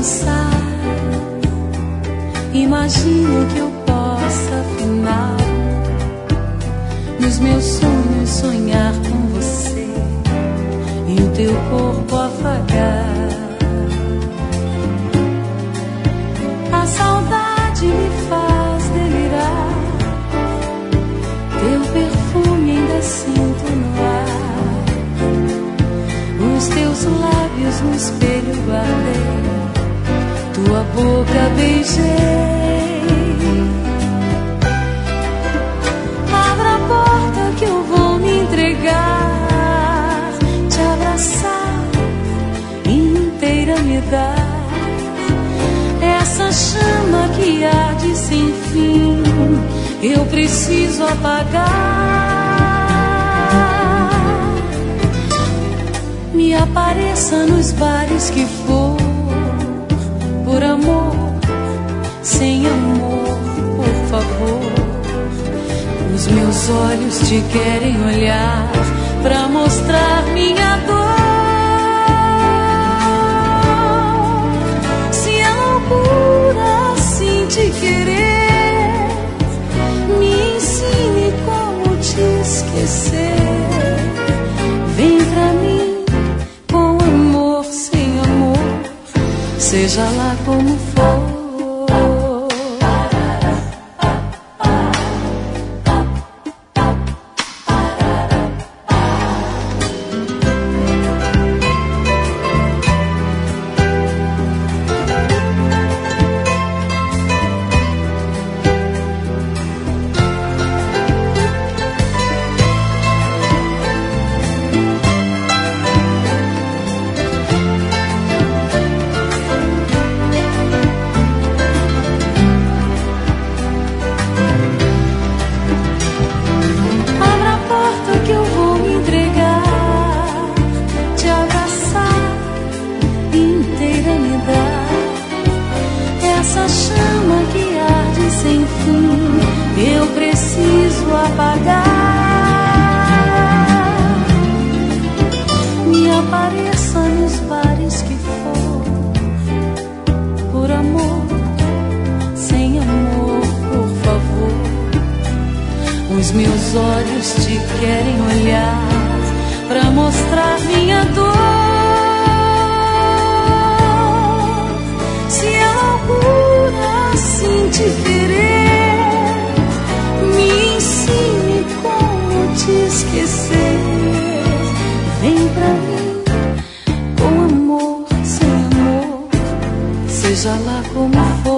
pensar, imagino que eu possa afinal nos meus sonhos sonhar com você e o teu corpo afagar. A saudade me faz delirar, teu perfume ainda sinto no ar, os teus lábios no espelho guardei, tua boca beijei. Abra a porta que eu vou me entregar, te abraçar, inteira me dar essa chama que arde sem fim, eu preciso apagar. Me apareça nos bares que for, por amor, sem amor, por favor. Os meus olhos te querem olhar pra mostrar minha dor. Se é loucura assim te querer, me ensine como te esquecer. Vem pra mim com amor, sem amor, seja lá como for. Essa chama que arde sem fim, eu preciso apagar. Me apareça nos bares que for, por amor, sem amor, por favor. Os meus olhos te querem olhar pra mostrar minha dor. Se é loucura assim te querer, me ensine como te esquecer. Vem pra mim com amor, sem amor, seja lá como for.